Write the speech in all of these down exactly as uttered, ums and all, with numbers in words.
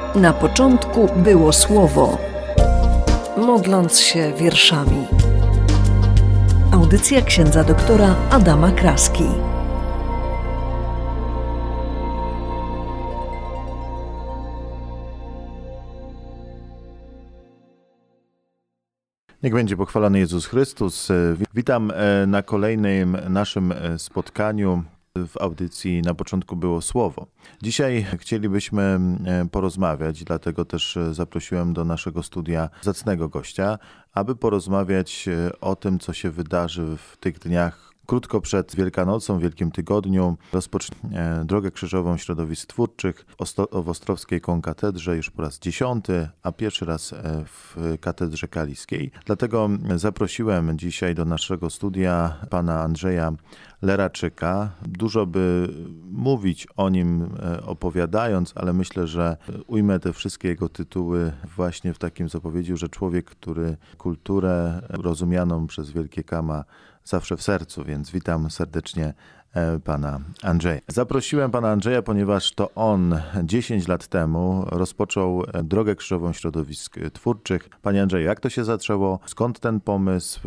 Na początku było słowo, modląc się wierszami. Audycja księdza doktora Adama Kraski. Niech będzie pochwalony Jezus Chrystus. Witam na kolejnym naszym spotkaniu w audycji Na początku było słowo. Dzisiaj chcielibyśmy porozmawiać, dlatego też zaprosiłem do naszego studia zacnego gościa, aby porozmawiać o tym, co się wydarzy w tych dniach. Krótko przed Wielkanocą, Wielkim Tygodniu, rozpocznie Drogę Krzyżową Środowisk Twórczych w Ostrowskiej Konkatedrze już po raz dziesiąty, a pierwszy raz w Katedrze Kaliskiej. Dlatego zaprosiłem dzisiaj do naszego studia pana Andrzeja Leraczyka. Dużo by mówić o nim opowiadając, ale myślę, że ujmę te wszystkie jego tytuły właśnie w takim zapowiedziu, że człowiek, który kulturę rozumianą przez wielkie K ma zawsze w sercu, więc witam serdecznie pana Andrzeja. Zaprosiłem pana Andrzeja, ponieważ to on dziesięć lat temu rozpoczął Drogę Krzyżową Środowisk Twórczych. Panie Andrzeju, jak to się zaczęło? Skąd ten pomysł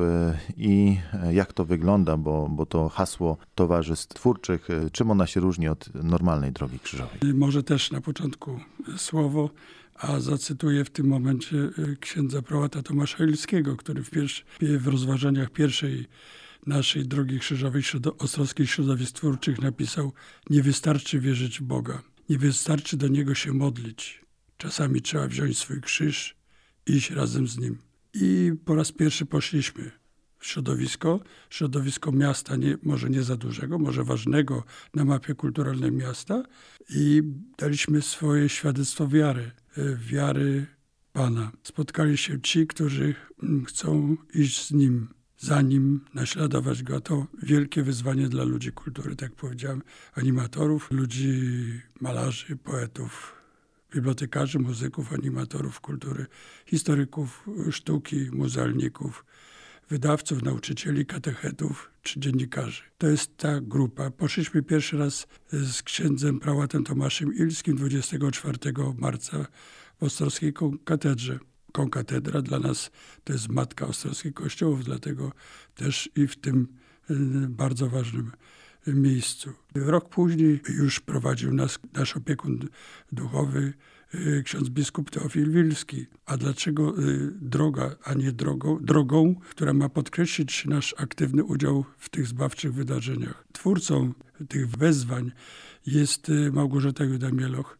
i jak to wygląda? Bo, bo to hasło Towarzystw Twórczych, czym ona się różni od normalnej Drogi Krzyżowej? Może też na początku słowo, a zacytuję w tym momencie księdza prałata Tomasza Ilskiego, który w, pierwszy, w rozważaniach pierwszej naszej Drogi Krzyżowej Ostrowskich Środowisk Twórczych napisał: nie wystarczy wierzyć w Boga, nie wystarczy do Niego się modlić. Czasami trzeba wziąć swój krzyż i iść razem z Nim. I po raz pierwszy poszliśmy w środowisko, środowisko miasta, nie, może nie za dużego, może ważnego na mapie kulturalnej miasta, i daliśmy swoje świadectwo wiary, wiary Pana. Spotkali się ci, którzy chcą iść z Nim, za Nim, naśladować Go. To wielkie wyzwanie dla ludzi kultury, tak jak powiedziałem, animatorów, ludzi, malarzy, poetów, bibliotekarzy, muzyków, animatorów kultury, historyków sztuki, muzealników, wydawców, nauczycieli, katechetów czy dziennikarzy. To jest ta grupa. Poszliśmy pierwszy raz z księdzem prałatem Tomaszem Ilskim dwudziestego czwartego marca w Ostrowskiej Konkatedrze. Konkatedra dla nas to jest matka ostrowskich kościołów, dlatego też i w tym bardzo ważnym miejscu. Rok później już prowadził nas nasz opiekun duchowy, ksiądz biskup Teofil Wilski. A dlaczego droga, a nie drogą, drogą, która ma podkreślić nasz aktywny udział w tych zbawczych wydarzeniach? Twórcą tych wezwań jest Małgorzata Juda-Mieloch,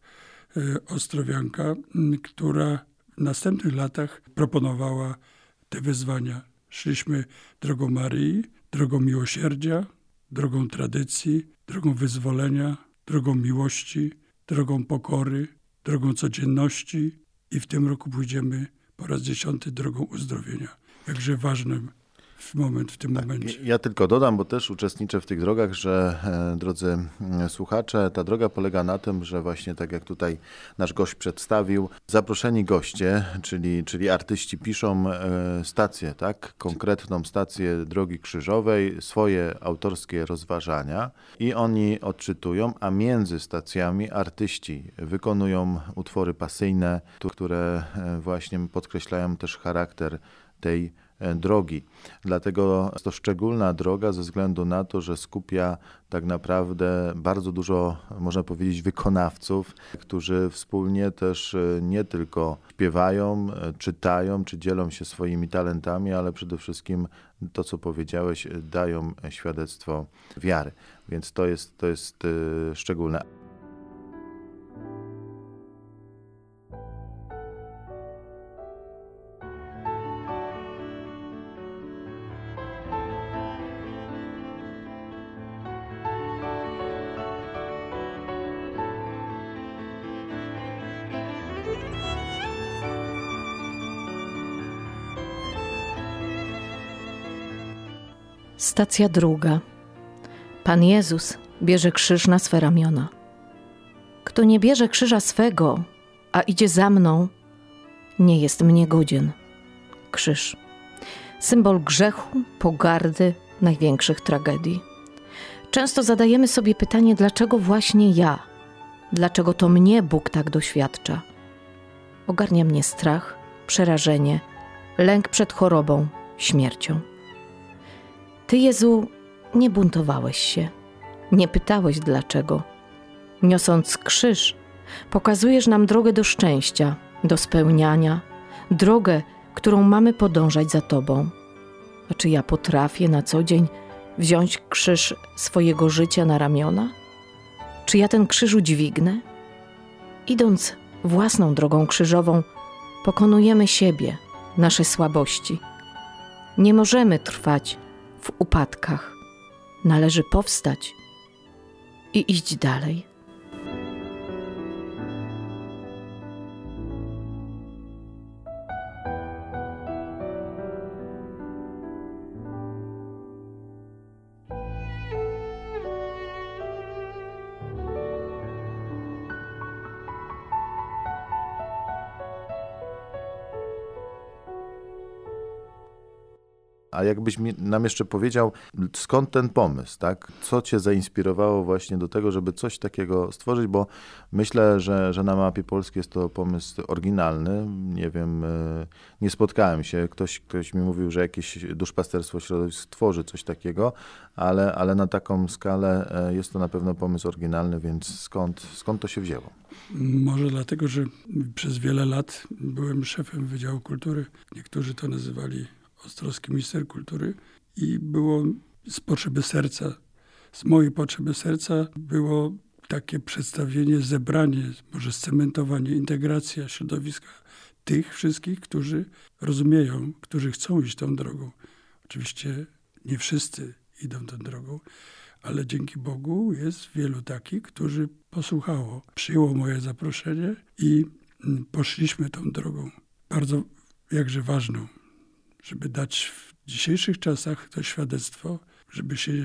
ostrowianka, która w następnych latach proponowała te wyzwania. Szliśmy drogą Maryi, drogą miłosierdzia, drogą tradycji, drogą wyzwolenia, drogą miłości, drogą pokory, drogą codzienności i w tym roku pójdziemy po raz dziesiąty drogą uzdrowienia. Jakże ważnym moment w tym tak, momencie. Ja tylko dodam, bo też uczestniczę w tych drogach, że e, drodzy słuchacze, ta droga polega na tym, że właśnie tak jak tutaj nasz gość przedstawił, zaproszeni goście, czyli, czyli artyści piszą e, stację, tak, konkretną stację Drogi Krzyżowej, swoje autorskie rozważania i oni odczytują, a między stacjami artyści wykonują utwory pasyjne, które właśnie podkreślają też charakter tej drogi. Dlatego jest to szczególna droga ze względu na to, że skupia tak naprawdę bardzo dużo, można powiedzieć, wykonawców, którzy wspólnie też nie tylko śpiewają, czytają, czy dzielą się swoimi talentami, ale przede wszystkim to, co powiedziałeś, dają świadectwo wiary. Więc to jest, to jest szczególne. Stacja druga. Pan Jezus bierze krzyż na swe ramiona. Kto nie bierze krzyża swego, a idzie za mną, nie jest mnie godzien. Krzyż. Symbol grzechu, pogardy, największych tragedii. Często zadajemy sobie pytanie, dlaczego właśnie ja? Dlaczego to mnie Bóg tak doświadcza? ogarnia mnie strach, przerażenie, lęk przed chorobą, śmiercią. Ty, Jezu, nie buntowałeś się, nie pytałeś dlaczego. Niosąc krzyż, pokazujesz nam drogę do szczęścia, do spełniania, drogę, którą mamy podążać za Tobą. A czy ja potrafię na co dzień wziąć krzyż swojego życia na ramiona? Czy ja ten krzyż udźwignę? Idąc własną drogą krzyżową, pokonujemy siebie, nasze słabości. Nie możemy trwać w upadkach. Należy powstać i iść dalej. A jakbyś mi, nam jeszcze powiedział, skąd ten pomysł, tak? Co cię zainspirowało właśnie do tego, żeby coś takiego stworzyć, bo myślę, że, że na mapie Polski jest to pomysł oryginalny. Nie wiem, nie spotkałem się. Ktoś, ktoś mi mówił, że jakieś duszpasterstwo środowisk tworzy coś takiego, ale, ale na taką skalę jest to na pewno pomysł oryginalny, więc skąd, skąd to się wzięło? Może dlatego, że przez wiele lat byłem szefem Wydziału Kultury. Niektórzy to nazywali Ostrowski Minister Kultury i było z potrzeby serca, z mojej potrzeby serca było takie przedstawienie, zebranie, może scementowanie, integracja środowiska tych wszystkich, którzy rozumieją, którzy chcą iść tą drogą. Oczywiście nie wszyscy idą tą drogą, ale dzięki Bogu jest wielu takich, którzy posłuchało, przyjęło moje zaproszenie i poszliśmy tą drogą. Bardzo jakże ważną, żeby dać w dzisiejszych czasach to świadectwo, żeby się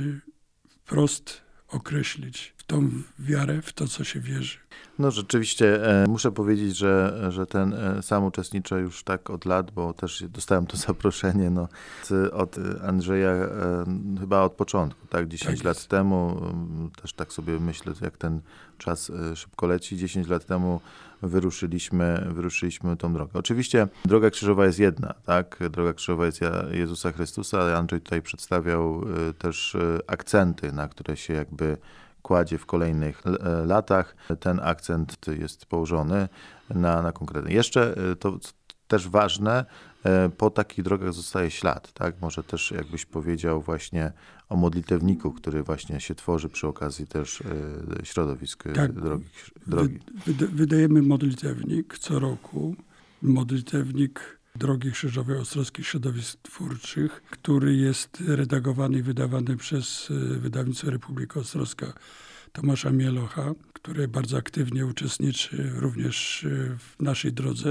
wprost określić w tą wiarę, w to, co się wierzy. No rzeczywiście e, muszę powiedzieć, że, że ten e, sam uczestniczę już tak od lat, bo też dostałem to zaproszenie no, od Andrzeja e, chyba od początku, tak? dziesięć tak lat temu, też tak sobie myślę, jak ten czas e, szybko leci, dziesięć lat temu wyruszyliśmy, wyruszyliśmy tą drogę. Oczywiście droga krzyżowa jest jedna, tak? Droga krzyżowa jest Jezusa Chrystusa. Andrzej tutaj przedstawiał e, też e, akcenty, na które się jakby kładzie w kolejnych latach. Ten akcent jest położony na, na konkretny. Jeszcze to też ważne, po takich drogach zostaje ślad, tak? Może też jakbyś powiedział właśnie o modlitewniku, który właśnie się tworzy przy okazji też środowisk tak, drogi. drogi. Wy, wydajemy modlitewnik co roku. Modlitewnik Drogi Krzyżowej Ostrowskich Środowisk Twórczych, który jest redagowany i wydawany przez wydawnictwo Republika Ostrowska Tomasza Mielocha, który bardzo aktywnie uczestniczy również w naszej drodze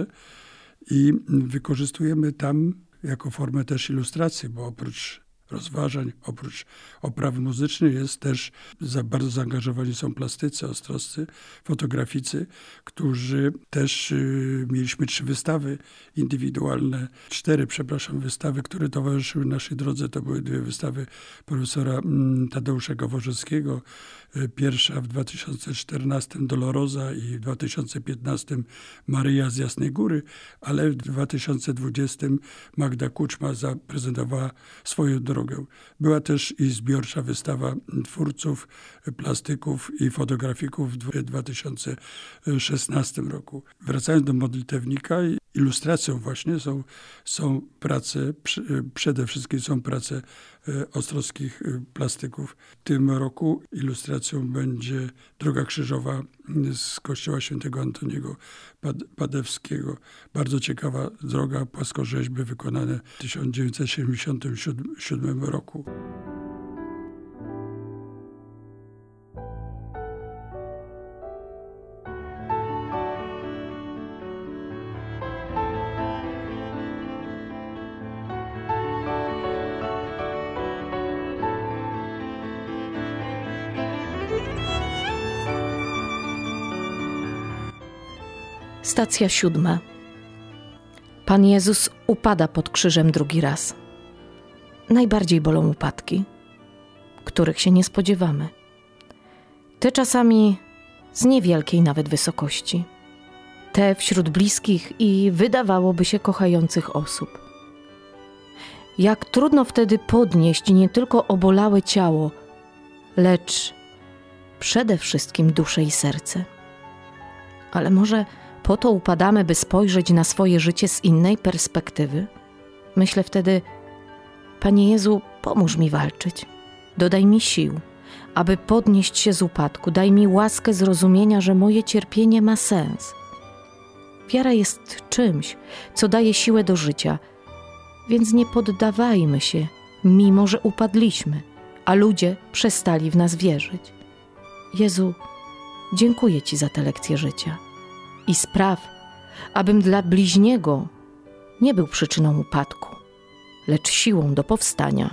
i wykorzystujemy tam jako formę też ilustracji, bo oprócz rozważań, oprócz oprawy muzycznej jest też, za bardzo zaangażowani są plastycy, ostrowscy, fotograficy, którzy też y, mieliśmy trzy wystawy indywidualne, cztery, przepraszam, wystawy, które towarzyszyły naszej drodze. To były dwie wystawy profesora mm, Tadeusza Gaworzewskiego. Y, pierwsza w dwa tysiące czternastym Doloroza i w dwa tysiące piętnastym Maryja z Jasnej Góry, ale w dwa tysiące dwudziestym Magda Kuczma zaprezentowała swoją drogę. Była też i zbiorcza wystawa twórców, plastyków i fotografików w dwa tysiące szesnastym roku. Wracając do modlitewnika, ilustracją właśnie są, są prace, przede wszystkim są prace ostrowskich plastyków. W tym roku ilustracją będzie Droga Krzyżowa z kościoła świętego Antoniego Padewskiego. Bardzo ciekawa droga, płaskorzeźby wykonane w tysiąc dziewięćset siedemdziesiątym siódmym roku. Stacja siódma. Pan Jezus upada pod krzyżem drugi raz. Najbardziej bolą upadki, których się nie spodziewamy. Te czasami z niewielkiej nawet wysokości. te wśród bliskich i wydawałoby się kochających osób. Jak trudno wtedy podnieść nie tylko obolałe ciało, lecz przede wszystkim duszę i serce. Ale może po to upadamy, by spojrzeć na swoje życie z innej perspektywy? Myślę wtedy: Panie Jezu, pomóż mi walczyć. Dodaj mi sił, aby podnieść się z upadku. Daj mi łaskę zrozumienia, że moje cierpienie ma sens. Wiara jest czymś, co daje siłę do życia, więc nie poddawajmy się, mimo że upadliśmy, a ludzie przestali w nas wierzyć. Jezu, dziękuję Ci za tę lekcję życia i spraw, abym dla bliźniego nie był przyczyną upadku, lecz siłą do powstania.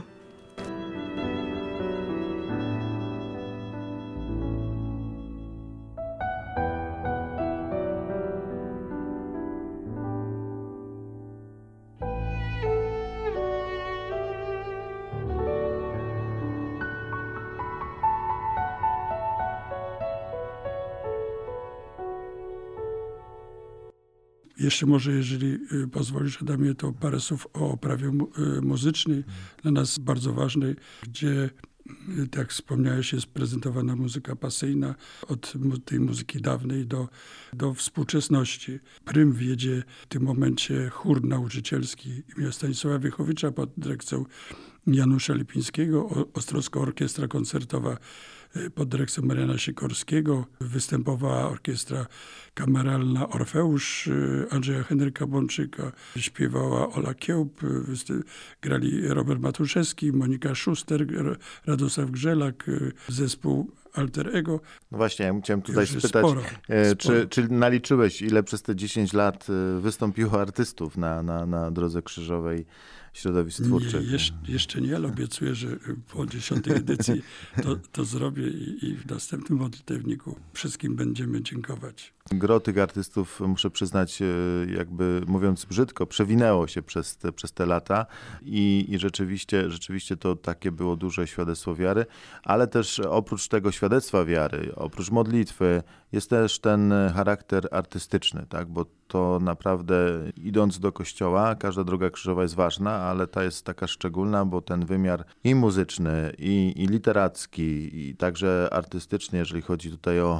Jeszcze może, jeżeli pozwolisz, Adamie, to parę słów o oprawie mu- muzycznej, dla nas bardzo ważnej, gdzie, tak jak wspomniałeś, jest prezentowana muzyka pasyjna od mu- tej muzyki dawnej do, do współczesności. Prym wiedzie w tym momencie chór nauczycielski imienia Stanisława Wiechowicza pod dyrekcją Janusza Lipińskiego, o- Ostrowska Orkiestra Koncertowa pod dyrekcją Mariana Sikorskiego. Występowała orkiestra kameralna Orfeusz Andrzeja Henryka Bączyka. Śpiewała Ola Kiełb, występ- grali Robert Matuszewski, Monika Szuster, Radosław Grzelak, zespół Alter Ego. No właśnie, ja chciałem tutaj Już jest spytać, sporo, e, sporo. Czy, czy naliczyłeś, ile przez te dziesięć lat e, wystąpiło artystów na, na, na drodze krzyżowej środowisk twórczych? Nie, jeszcze, jeszcze nie, ale obiecuję, że po dziesiątej edycji to, to zrobię i, i w następnym modlitewniku wszystkim będziemy dziękować. Gro tych artystów, muszę przyznać, e, jakby mówiąc brzydko, przewinęło się przez te, przez te lata i, i rzeczywiście, rzeczywiście to takie było duże świadectwo wiary, ale też oprócz tego świadectwa wiary, oprócz modlitwy, jest też ten charakter artystyczny, tak? Bo to naprawdę, idąc do kościoła, każda droga krzyżowa jest ważna, ale ta jest taka szczególna, bo ten wymiar i muzyczny, i, i literacki, i także artystyczny, jeżeli chodzi tutaj o,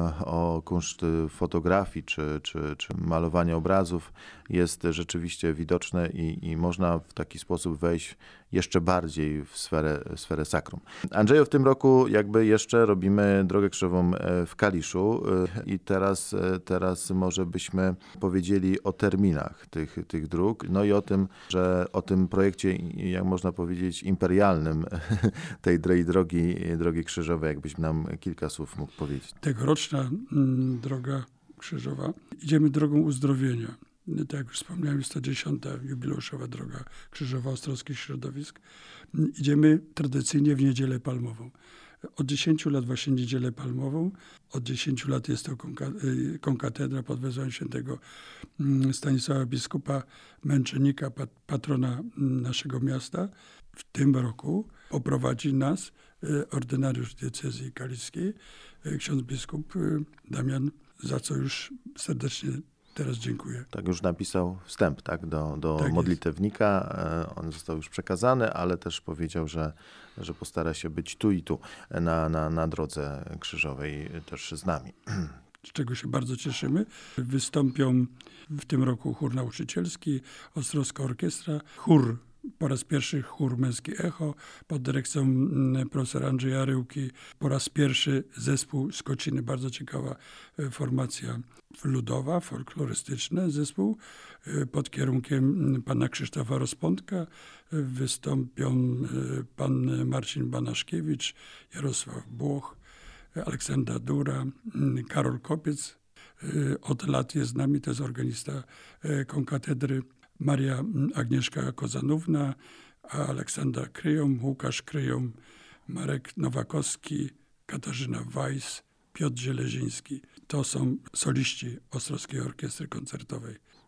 o kunszt fotografii czy, czy, czy malowanie obrazów, jest rzeczywiście widoczne i, i można w taki sposób wejść jeszcze bardziej w sferę, sferę sakrum. Andrzeju, w tym roku jakby jeszcze robimy Drogę Krzyżową w Kaliszu i teraz, teraz może byśmy powiedzieli o terminach tych, tych dróg, no i o tym, że o tym projekcie, jak można powiedzieć, imperialnym tej drogi, drogi krzyżowej, jakbyś nam kilka słów mógł powiedzieć. Tegoroczna mm, Droga Krzyżowa. Idziemy drogą uzdrowienia. Tak jak już wspomniałem, jest to dziesiąta jubileuszowa Droga Krzyżowa Ostrowskich Środowisk. Idziemy tradycyjnie w Niedzielę Palmową. Od dziesięciu lat właśnie Niedzielę Palmową. Od dziesięciu lat jest to konkatedra pod wezwaniem świętego Stanisława Biskupa Męczennika, patrona naszego miasta. W tym roku poprowadzi nas ordynariusz diecezji kaliskiej, ksiądz biskup Damian, za co już serdecznie teraz dziękuję. Tak, już napisał wstęp, tak, do, do Tak modlitewnika. Jest. On został już przekazany, ale też powiedział, że, że postara się być tu i tu na, na, na drodze krzyżowej też z nami. Z czego się bardzo cieszymy. Wystąpią w tym roku chór nauczycielski, Ostrowska Orkiestra, chór, po raz pierwszy chór Męskie Echo pod dyrekcją profesora Andrzeja Ryłki. Po raz pierwszy zespół z Kociny, bardzo ciekawa formacja ludowa, folklorystyczna, zespół pod kierunkiem pana Krzysztofa Rozpątka. Wystąpią pan Marcin Banaszkiewicz, Jarosław Błoch, Aleksandra Dura, Karol Kopiec. Od lat jest z nami, to jest organista konkatedry, Maria Agnieszka Kozanówna, Aleksandra Kryjom, Łukasz Kryjom, Marek Nowakowski, Katarzyna Weiss, Piotr Zieleziński. To są soliści Ostrowskiej Orkiestry Koncertowej.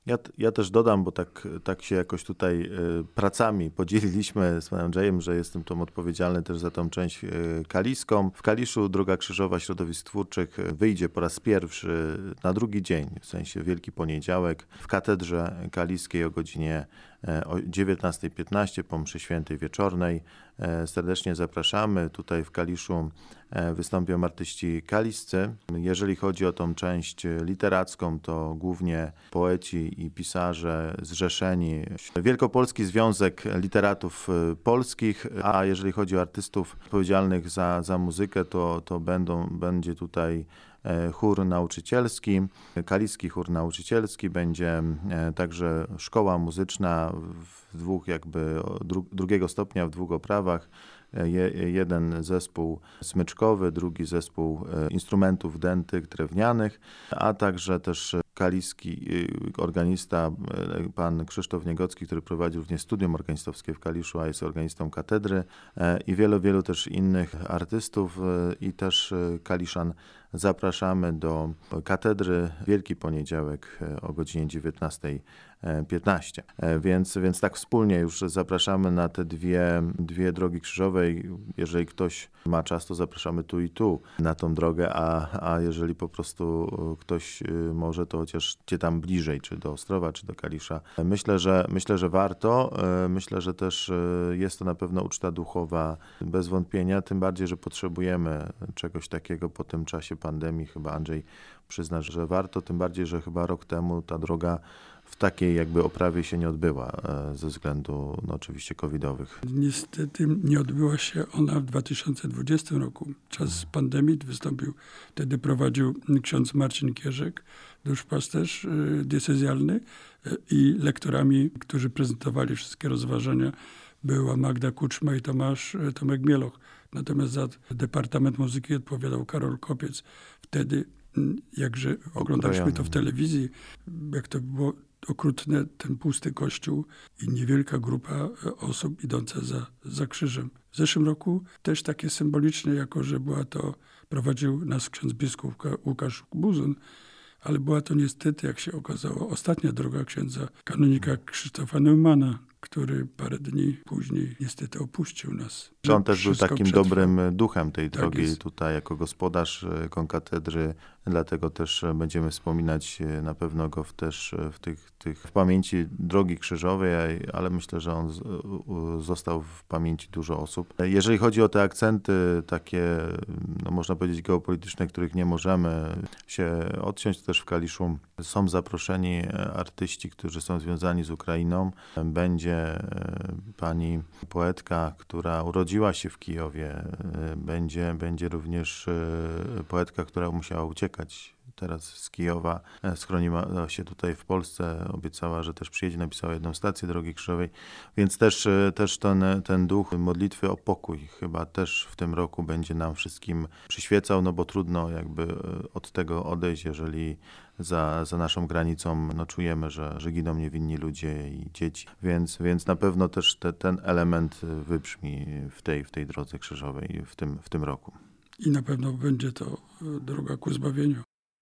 Ja, ja też dodam, bo tak, tak się jakoś tutaj y, pracami podzieliliśmy z panem Andrzejem, że jestem tam odpowiedzialny też za tą część y, kaliską. W Kaliszu Droga Krzyżowa Środowisk Twórczych wyjdzie po raz pierwszy na drugi dzień, w sensie Wielki Poniedziałek, w Katedrze Kaliskiej o godzinie o dziewiętnasta piętnaście po mszy świętej wieczornej. Serdecznie zapraszamy. Tutaj w Kaliszu wystąpią artyści kaliscy. Jeżeli chodzi o tą część literacką, to głównie poeci i pisarze zrzeszeni. Wielkopolski Związek Literatów Polskich, a jeżeli chodzi o artystów odpowiedzialnych za, za muzykę, to, to będą, będzie tutaj chór nauczycielski, Kaliski Chór Nauczycielski, będzie także szkoła muzyczna w dwóch jakby dru, drugiego stopnia w dwóch oprawach. Je, jeden zespół smyczkowy, drugi zespół instrumentów dętych, drewnianych, a także też kaliski organista, pan Krzysztof Niegocki, który prowadzi również studium organistowskie w Kaliszu, a jest organistą katedry, i wielu, wielu też innych artystów i też Kaliszan zapraszamy do katedry Wielki Poniedziałek o godzinie dziewiętnasta piętnaście. Więc, więc tak wspólnie już zapraszamy na te dwie, dwie drogi krzyżowe. Jeżeli ktoś ma czas, to zapraszamy tu i tu na tą drogę, a, a jeżeli po prostu ktoś może, to chociaż gdzie tam bliżej, czy do Ostrowa, czy do Kalisza. Myślę, że, myślę, że warto. Myślę, że też jest to na pewno uczta duchowa bez wątpienia, tym bardziej, że potrzebujemy czegoś takiego po tym czasie pandemii. Chyba Andrzej przyzna, że warto, tym bardziej, że chyba rok temu ta droga w takiej jakby oprawie się nie odbyła ze względu no, oczywiście covidowych. Niestety nie odbyła się ona w dwa tysiące dwudziestym roku. Czas pandemii wystąpił, wtedy prowadził ksiądz Marcin Kierzek, duszpasterz diecezjalny, i lektorami, którzy prezentowali wszystkie rozważania, była Magda Kuczma i Tomasz Tomek Mieloch. Natomiast za Departament Muzyki odpowiadał Karol Kopiec. Wtedy, jakże oglądaliśmy to w telewizji, jak to było okrutne, ten pusty kościół i niewielka grupa osób idąca za, za krzyżem. W zeszłym roku też takie symboliczne, jako że była to, prowadził nas ksiądz biskup Łukasz Buzun, ale była to niestety, jak się okazało, ostatnia droga księdza kanonika Krzysztofa Neumana, który parę dni później niestety opuścił nas. Że on też był takim przetrwał. dobrym duchem tej Tak drogi jest. tutaj jako gospodarz konkatedry, dlatego też będziemy wspominać na pewno go w, też w, tych, tych, w pamięci drogi krzyżowej, ale myślę, że on z, został w pamięci dużo osób. Jeżeli chodzi o te akcenty takie, no można powiedzieć geopolityczne, których nie możemy się odciąć, to też w Kaliszu są zaproszeni artyści, którzy są związani z Ukrainą. Będzie pani poetka, która urodziła się w Kijowie. Będzie, będzie również poetka, która musiała uciekać teraz z Kijowa. Schroniła się tutaj w Polsce. Obiecała, że też przyjedzie, napisała jedną stację Drogi Krzyżowej. Więc też, też ten, ten duch modlitwy o pokój chyba też w tym roku będzie nam wszystkim przyświecał, no bo trudno jakby od tego odejść, jeżeli za, za naszą granicą no, czujemy, że, że giną niewinni ludzie i dzieci. Więc, więc na pewno też te, ten element wybrzmi w tej, w tej drodze krzyżowej w tym, w tym roku. I na pewno będzie to droga ku zbawieniu.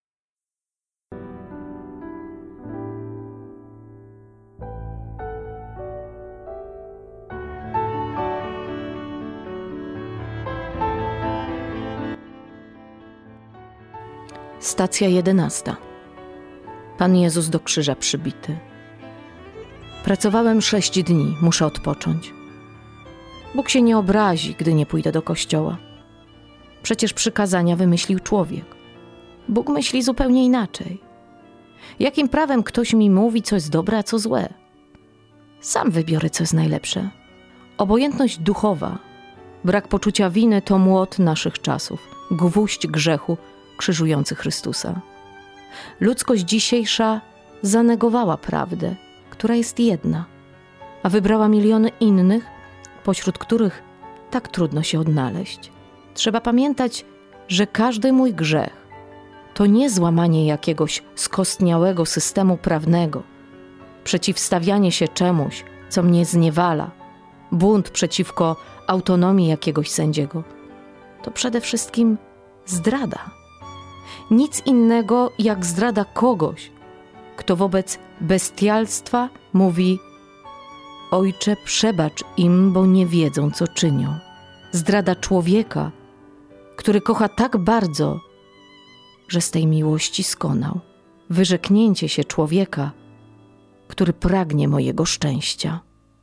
Stacja jedenasta. Pan Jezus do krzyża przybity. Pracowałem sześć dni, muszę odpocząć. Bóg się nie obrazi, gdy nie pójdę do kościoła. Przecież przykazania wymyślił człowiek. Bóg myśli zupełnie inaczej. Jakim prawem ktoś mi mówi, co jest dobre, a co złe? Sam wybiorę, co jest najlepsze. Obojętność duchowa, brak poczucia winy to młot naszych czasów, gwóźdź grzechu krzyżujący Chrystusa. Ludzkość dzisiejsza zanegowała prawdę, która jest jedna, a wybrała miliony innych, pośród których tak trudno się odnaleźć. Trzeba pamiętać, że każdy mój grzech to nie złamanie jakiegoś skostniałego systemu prawnego, przeciwstawianie się czemuś, co mnie zniewala, bunt przeciwko autonomii jakiegoś sędziego. To przede wszystkim zdrada. Nic innego jak zdrada kogoś, kto wobec bestialstwa mówi: Ojcze, przebacz im, bo nie wiedzą, co czynią. Zdrada człowieka, który kocha tak bardzo, że z tej miłości skonał. Wyrzeknięcie się człowieka, który pragnie mojego szczęścia.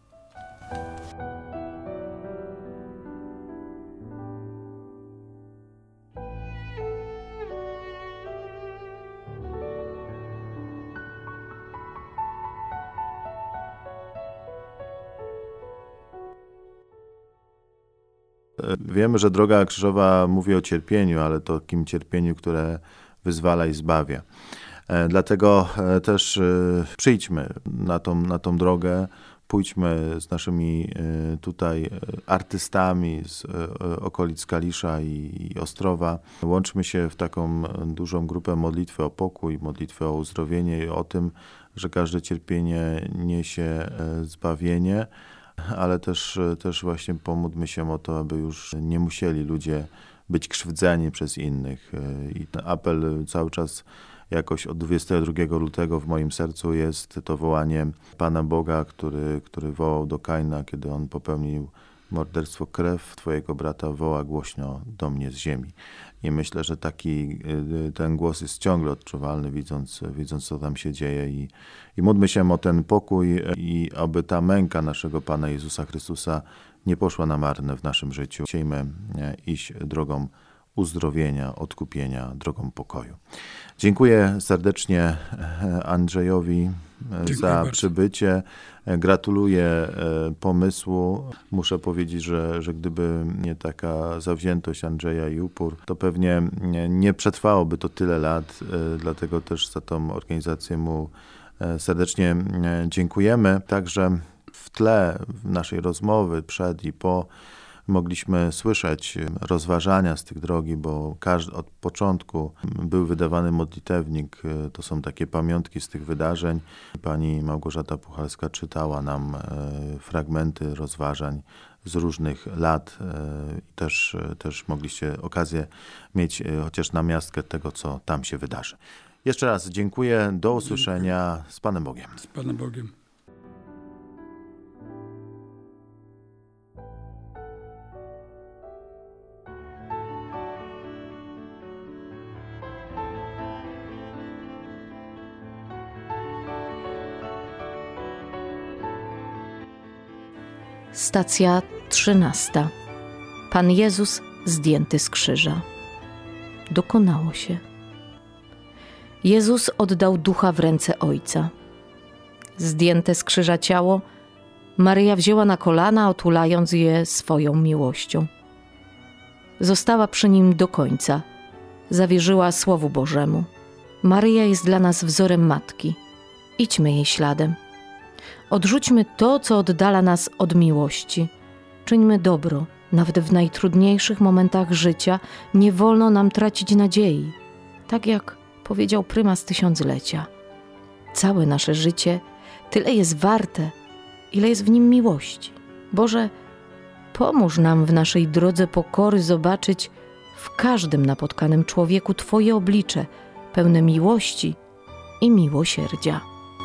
Wiemy, że droga krzyżowa mówi o cierpieniu, ale to takim cierpieniu, które wyzwala i zbawia. Dlatego też przyjdźmy na tą, na tą drogę, pójdźmy z naszymi tutaj artystami z okolic Kalisza i Ostrowa. Łączmy się w taką dużą grupę modlitwy o pokój, modlitwę o uzdrowienie i o tym, że każde cierpienie niesie zbawienie, ale też, też właśnie pomódlmy się o to, aby już nie musieli ludzie być krzywdzeni przez innych. I ten apel cały czas jakoś od dwudziestego drugiego lutego w moim sercu jest to wołanie Pana Boga, który, który wołał do Kaina, kiedy on popełnił morderstwo. Krew twojego brata woła głośno do mnie z ziemi. I myślę, że taki ten głos jest ciągle odczuwalny, widząc, widząc co tam się dzieje. I, i módlmy się o ten pokój i aby ta męka naszego Pana Jezusa Chrystusa nie poszła na marne w naszym życiu. Chciejmy iść drogą uzdrowienia, odkupienia, drogą pokoju. Dziękuję serdecznie Andrzejowi Dziękuję za bardzo. przybycie. Gratuluję pomysłu. Muszę powiedzieć, że, że gdyby nie taka zawziętość Andrzeja i upór, to pewnie nie, nie przetrwałoby to tyle lat. Dlatego też za tą organizację mu serdecznie dziękujemy. Także w tle naszej rozmowy przed i po mogliśmy słyszeć rozważania z tych drogi, bo każdy, od początku był wydawany modlitewnik. To są takie pamiątki z tych wydarzeń. Pani Małgorzata Puchalska czytała nam fragmenty rozważań z różnych lat. Też, też mogliście okazję mieć chociaż namiastkę tego, co tam się wydarzy. Jeszcze raz dziękuję. Do usłyszenia. Dziękuję. Z Panem Bogiem. Z Panem Bogiem. Stacja trzynasta. Pan Jezus zdjęty z krzyża. Dokonało się. Jezus oddał ducha w ręce Ojca. Zdjęte z krzyża ciało Maryja wzięła na kolana, otulając je swoją miłością. Została przy nim do końca. Zawierzyła Słowu Bożemu. Maryja jest dla nas wzorem Matki. Idźmy jej śladem. Odrzućmy to, co oddala nas od miłości. Czyńmy dobro, nawet w najtrudniejszych momentach życia. Nie wolno nam tracić nadziei. Tak jak powiedział prymas tysiąclecia. Całe nasze życie tyle jest warte, ile jest w nim miłości. Boże, pomóż nam w naszej drodze pokory zobaczyć w każdym napotkanym człowieku Twoje oblicze, pełne miłości i miłosierdzia.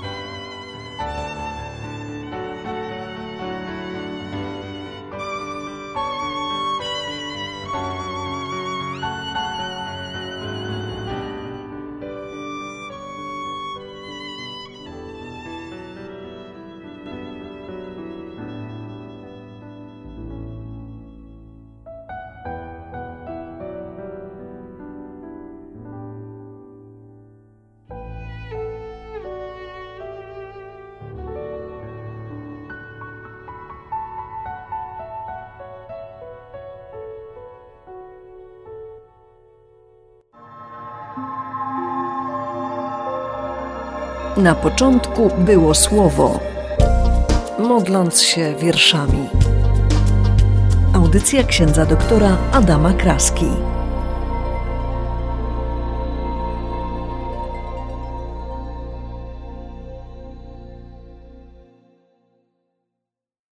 Na początku było Słowo, modląc się wierszami. Audycja księdza doktora Adama Kraski.